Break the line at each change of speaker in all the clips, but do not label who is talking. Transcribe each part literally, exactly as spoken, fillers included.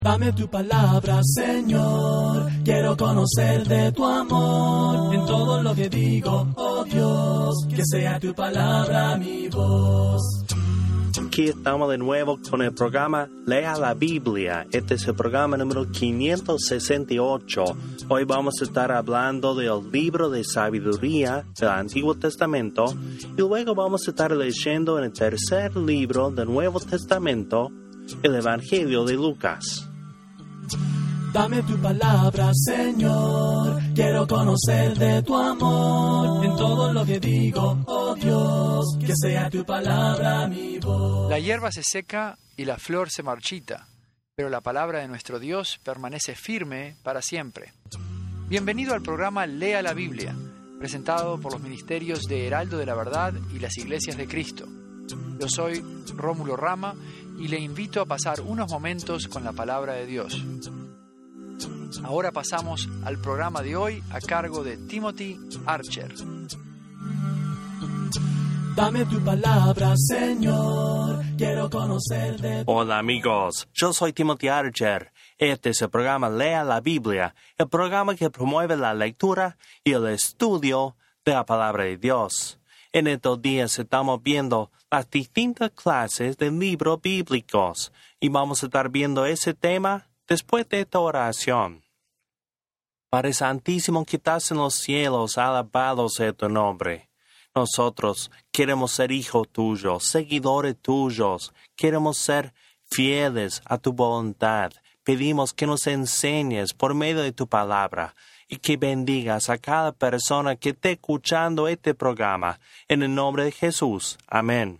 Dame tu palabra, Señor, quiero conocer de tu amor, en todo lo que digo, oh Dios, que sea tu palabra mi voz.
Aquí estamos de nuevo con el programa Lea la Biblia. Este es el programa número quinientos sesenta y ocho. Hoy vamos a estar hablando del libro de sabiduría del Antiguo Testamento y luego vamos a estar leyendo en el tercer libro del Nuevo Testamento, el Evangelio de Lucas.
Dame tu palabra, Señor, quiero conocer de tu amor, en todo lo que digo, oh Dios, que sea tu palabra mi voz.
La hierba se seca y la flor se marchita, pero la palabra de nuestro Dios permanece firme para siempre. Bienvenido al programa Lea la Biblia, presentado por los ministerios de Heraldo de la Verdad y las Iglesias de Cristo. Yo soy Rómulo Rama y le invito a pasar unos momentos con la palabra de Dios. Ahora pasamos al programa de hoy a cargo de Timothy Archer.
Dame tu palabra, Señor, quiero conocer de tu...
Hola amigos, yo soy Timothy Archer. Este es el programa Lea la Biblia, el programa que promueve la lectura y el estudio de la palabra de Dios. En estos días estamos viendo las distintas clases de libros bíblicos y vamos a estar viendo ese tema después de esta oración. Padre Santísimo que estás en los cielos, alabado sea tu nombre. Nosotros queremos ser hijos tuyos, seguidores tuyos, queremos ser fieles a tu voluntad. Pedimos que nos enseñes por medio de tu palabra y que bendigas a cada persona que esté escuchando este programa. En el nombre de Jesús. Amén.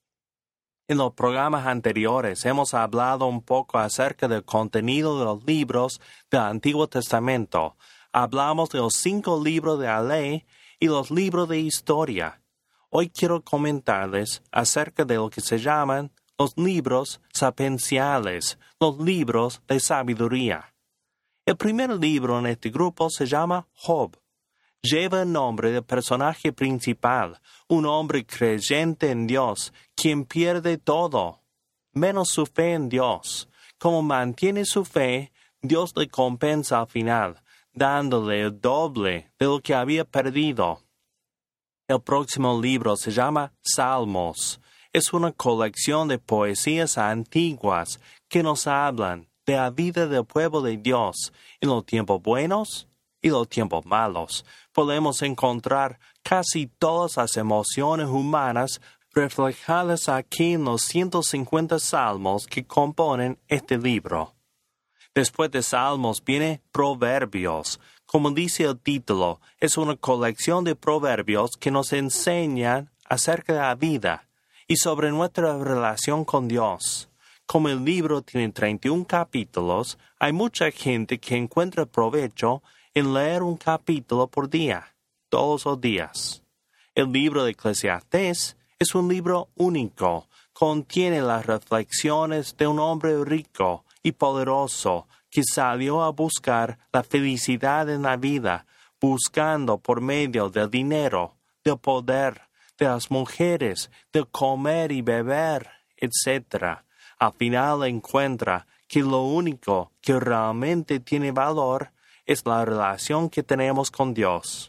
En los programas anteriores hemos hablado un poco acerca del contenido de los libros del Antiguo Testamento. Hablamos de los cinco libros de la ley y los libros de historia. Hoy quiero comentarles acerca de lo que se llaman los libros sapienciales, los libros de sabiduría. El primer libro en este grupo se llama Job. Lleva el nombre del personaje principal, un hombre creyente en Dios, quien pierde todo, menos su fe en Dios. Como mantiene su fe, Dios le compensa al final, dándole el doble de lo que había perdido. El próximo libro se llama Salmos. Es una colección de poesías antiguas que nos hablan de la vida del pueblo de Dios en los tiempos buenos y los tiempos malos. Podemos encontrar casi todas las emociones humanas reflejadas aquí en los ciento cincuenta salmos que componen este libro. Después de Salmos viene Proverbios. Como dice el título, es una colección de proverbios que nos enseñan acerca de la vida y sobre nuestra relación con Dios. Como el libro tiene treinta y un capítulos, hay mucha gente que encuentra provecho en leer un capítulo por día, todos los días. El libro de Eclesiastés es un libro único. Contiene las reflexiones de un hombre rico y poderoso que salió a buscar la felicidad en la vida, buscando por medio del dinero, del poder, de las mujeres, del comer y beber, etcétera. Al final encuentra que lo único que realmente tiene valor es la relación que tenemos con Dios.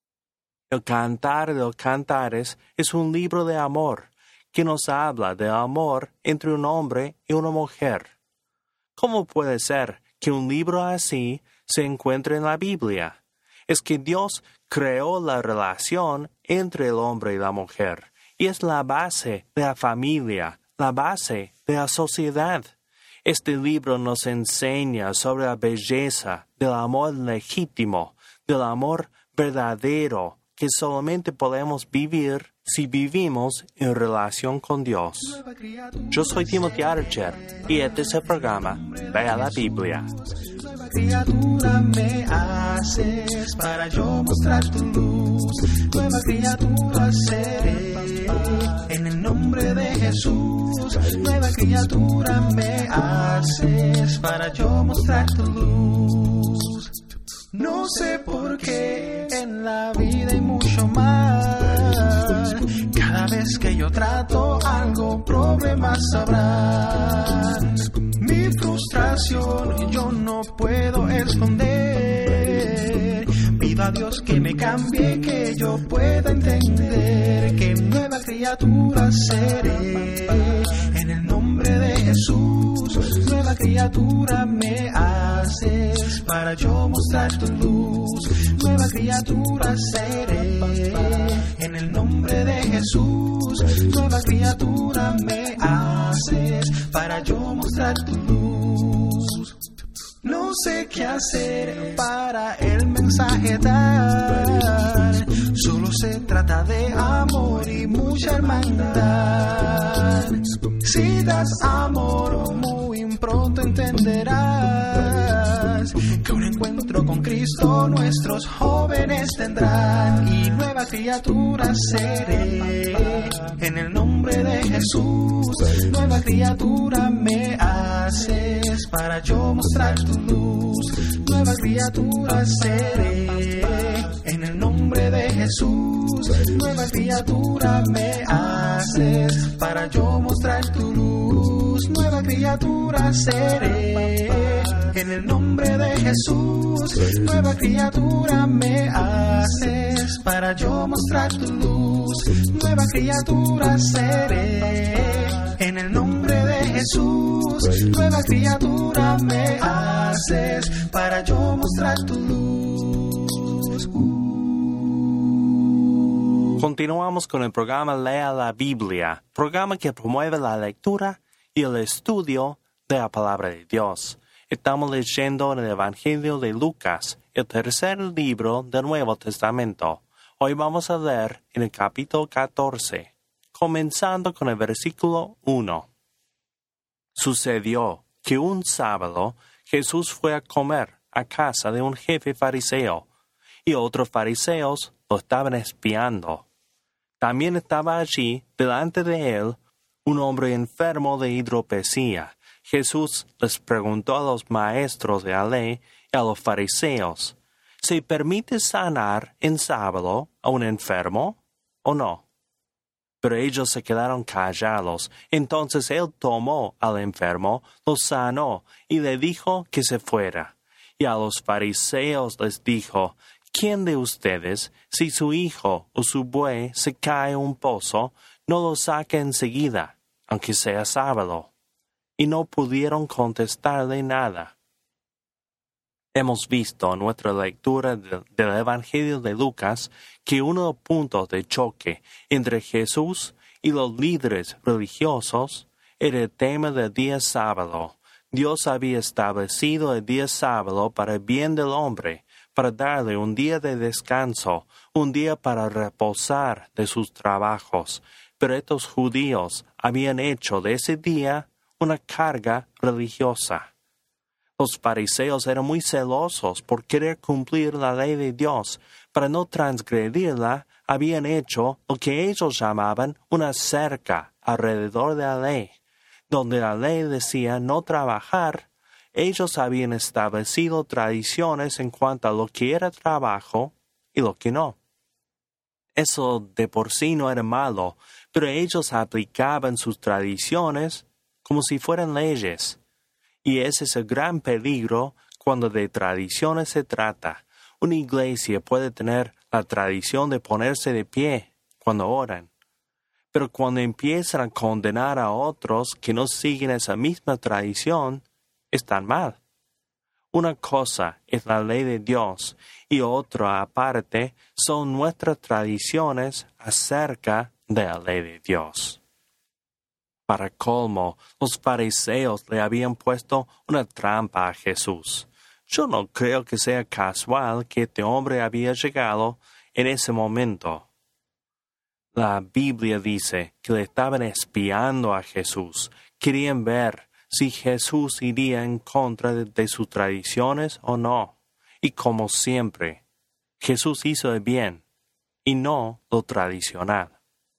El Cantar de los Cantares es un libro de amor que nos habla del amor entre un hombre y una mujer. ¿Cómo puede ser que un libro así se encuentre en la Biblia? Es que Dios creó la relación entre el hombre y la mujer, y es la base de la familia, la base de la sociedad. Este libro nos enseña sobre la belleza del amor legítimo, del amor verdadero, que solamente podemos vivir si vivimos en relación con Dios. Yo soy Timothy Archer y este es el programa Lea la Biblia.
Nueva criatura me haces para yo mostrar tu luz. Nueva criatura seré en el nombre de Jesús. Nueva criatura me haces para yo mostrar tu luz. No sé por qué en la vida hay mucho mal. Cada vez que yo trato algo, problemas habrán. Mi mi frustración yo no puedo esconder. Pido a Dios que me cambie, que yo pueda entender que nueva criatura seré. En el nombre de Jesús, nueva criatura me haces para yo mostrar tu luz. Nueva criatura seré. En el nombre de Jesús, nueva criatura me haces para yo mostrar tu luz. No sé qué hacer para el mensaje dar, solo se trata de amor y mucha hermandad. Si das amor, muy pronto entenderás que un encuentro con Cristo nuestros jóvenes tendrán. Y nueva criatura seré. En el nombre de Jesús, nueva criatura me haces para yo mostrar tu luz. Nueva criatura seré. En el nombre de Jesús, nueva criatura me haces para yo mostrar tu luz. Nueva criatura seré. En el nombre de Jesús, nueva criatura me haces para yo mostrar tu luz. Nueva criatura seré. En el nombre de Jesús, nueva criatura me haces para yo mostrar tu luz.
Continuamos con el programa Lea la Biblia, programa que promueve la lectura y el estudio de la palabra de Dios. Estamos leyendo en el Evangelio de Lucas, el tercer libro del Nuevo Testamento. Hoy vamos a leer en el capítulo catorce, comenzando con el versículo uno. Sucedió que un sábado Jesús fue a comer a casa de un jefe fariseo, y otros fariseos lo estaban espiando. También estaba allí, delante de él, un hombre enfermo de hidropesía. Jesús les preguntó a los maestros de la ley y a los fariseos, ¿se permite sanar en sábado a un enfermo o no? Pero ellos se quedaron callados. Entonces él tomó al enfermo, lo sanó y le dijo que se fuera. Y a los fariseos les dijo, ¿quién de ustedes, si su hijo o su buey se cae en un pozo, no lo saca enseguida, aunque sea sábado? Y no pudieron contestarle nada. Hemos visto en nuestra lectura de, del Evangelio de Lucas que uno de los puntos de choque entre Jesús y los líderes religiosos era el tema del día sábado. Dios había establecido el día sábado para el bien del hombre, para darle un día de descanso, un día para reposar de sus trabajos. Pero estos judíos habían hecho de ese día una carga religiosa. Los fariseos eran muy celosos por querer cumplir la ley de Dios. Para no transgredirla, habían hecho lo que ellos llamaban una cerca alrededor de la ley. Donde la ley decía no trabajar, ellos habían establecido tradiciones en cuanto a lo que era trabajo y lo que no. Eso de por sí no era malo, pero ellos aplicaban sus tradiciones como si fueran leyes. Y ese es el gran peligro cuando de tradiciones se trata. Una iglesia puede tener la tradición de ponerse de pie cuando oran, pero cuando empiezan a condenar a otros que no siguen esa misma tradición, están mal. Una cosa es la ley de Dios y otra aparte son nuestras tradiciones acerca de la ley de Dios. Para colmo, los fariseos le habían puesto una trampa a Jesús. Yo no creo que sea casual que este hombre había llegado en ese momento. La Biblia dice que le estaban espiando a Jesús. Querían ver si Jesús iría en contra de, de sus tradiciones o no. Y como siempre, Jesús hizo el bien y no lo tradicional.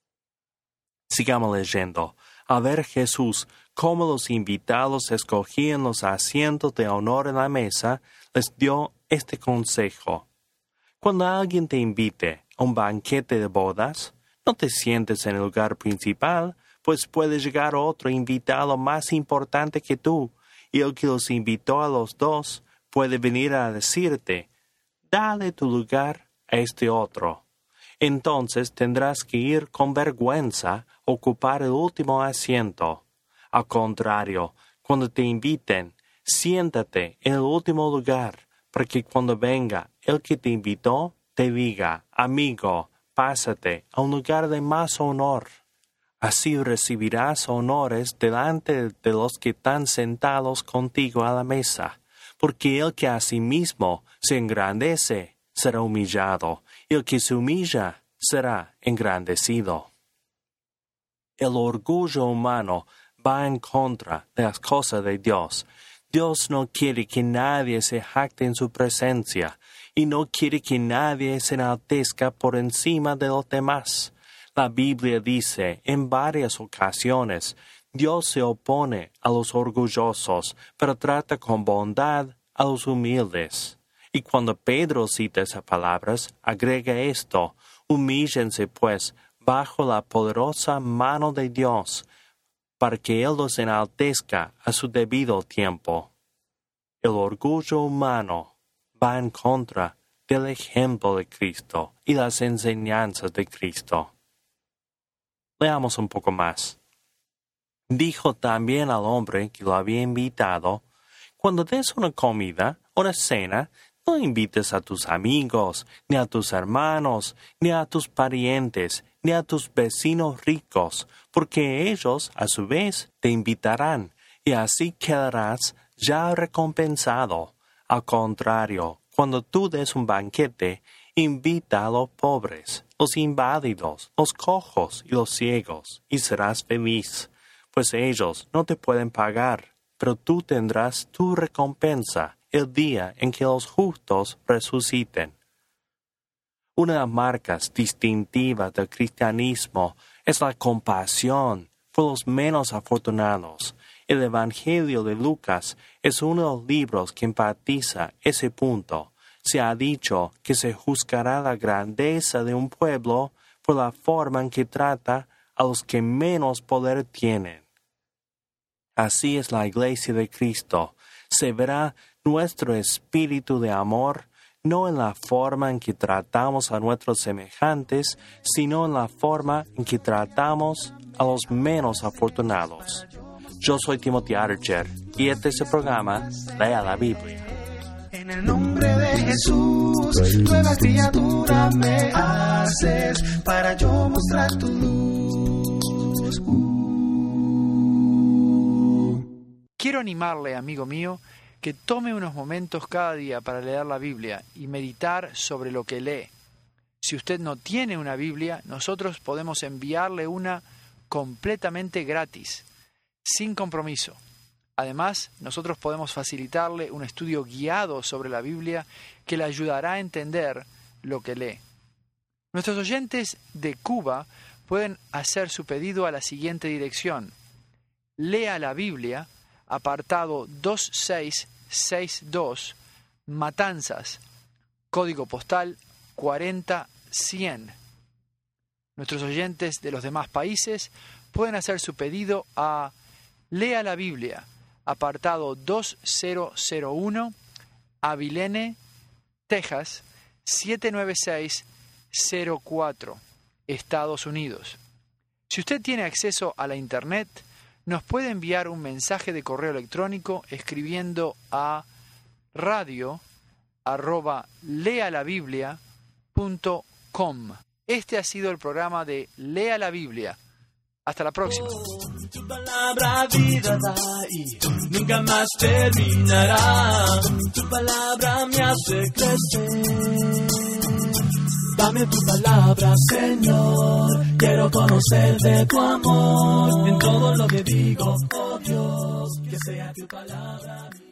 Sigamos leyendo. Al ver Jesús cómo los invitados escogían los asientos de honor en la mesa, les dio este consejo. Cuando alguien te invite a un banquete de bodas, no te sientes en el lugar principal, pues puede llegar otro invitado más importante que tú, y el que los invitó a los dos puede venir a decirte, dale tu lugar a este otro. Entonces tendrás que ir con vergüenza a ocupar el último asiento. Al contrario, cuando te inviten, siéntate en el último lugar, para que cuando venga el que te invitó, te diga, amigo, pásate a un lugar de más honor. Así recibirás honores delante de los que están sentados contigo a la mesa, porque el que a sí mismo se engrandece será humillado, y el que se humilla será engrandecido. El orgullo humano va en contra de las cosas de Dios. Dios no quiere que nadie se jacte en su presencia, y no quiere que nadie se enaltezca por encima de los demás. La Biblia dice en varias ocasiones, Dios se opone a los orgullosos, pero trata con bondad a los humildes. Y cuando Pedro cita esas palabras, agrega esto, humíllense pues bajo la poderosa mano de Dios, para que Él los enaltezca a su debido tiempo. El orgullo humano va en contra del ejemplo de Cristo y las enseñanzas de Cristo. Leamos un poco más. Dijo también al hombre que lo había invitado, cuando des una comida, una cena, no invites a tus amigos, ni a tus hermanos, ni a tus parientes, ni a tus vecinos ricos, porque ellos, a su vez, te invitarán, y así quedarás ya recompensado. Al contrario, cuando tú des un banquete, invita a los pobres, los inválidos, los cojos y los ciegos, y serás feliz, pues ellos no te pueden pagar, pero tú tendrás tu recompensa el día en que los justos resuciten. Una de las marcas distintivas del cristianismo es la compasión por los menos afortunados. El Evangelio de Lucas es uno de los libros que enfatiza ese punto. Se ha dicho que se juzgará la grandeza de un pueblo por la forma en que trata a los que menos poder tienen. Así es la Iglesia de Cristo. Se verá nuestro espíritu de amor no en la forma en que tratamos a nuestros semejantes, sino en la forma en que tratamos a los menos afortunados. Yo soy Timothy Archer y este es el programa Lea la Biblia.
En el nombre de Jesús, nueva criatura me haces para yo mostrar tu luz. Uh.
Quiero animarle, amigo mío, que tome unos momentos cada día para leer la Biblia y meditar sobre lo que lee. Si usted no tiene una Biblia, nosotros podemos enviarle una completamente gratis, sin compromiso. Además, nosotros podemos facilitarle un estudio guiado sobre la Biblia que le ayudará a entender lo que lee. Nuestros oyentes de Cuba pueden hacer su pedido a la siguiente dirección. Lea la Biblia, apartado dos seis seis dos, Matanzas, código postal cuarenta cien. Nuestros oyentes de los demás países pueden hacer su pedido a Lea la Biblia, apartado dos mil uno, Abilene, Texas, siete nueve seis cero cuatro, Estados Unidos. Si usted tiene acceso a la Internet, nos puede enviar un mensaje de correo electrónico escribiendo a radio arroba lealabiblia punto com. Este ha sido el programa de Lea la Biblia. Hasta la próxima.
Tu palabra vida da y nunca más terminará. Tu palabra me hace crecer. Dame tu palabra, Señor. Quiero conocer de tu amor. En todo lo que digo, oh Dios, que sea tu palabra.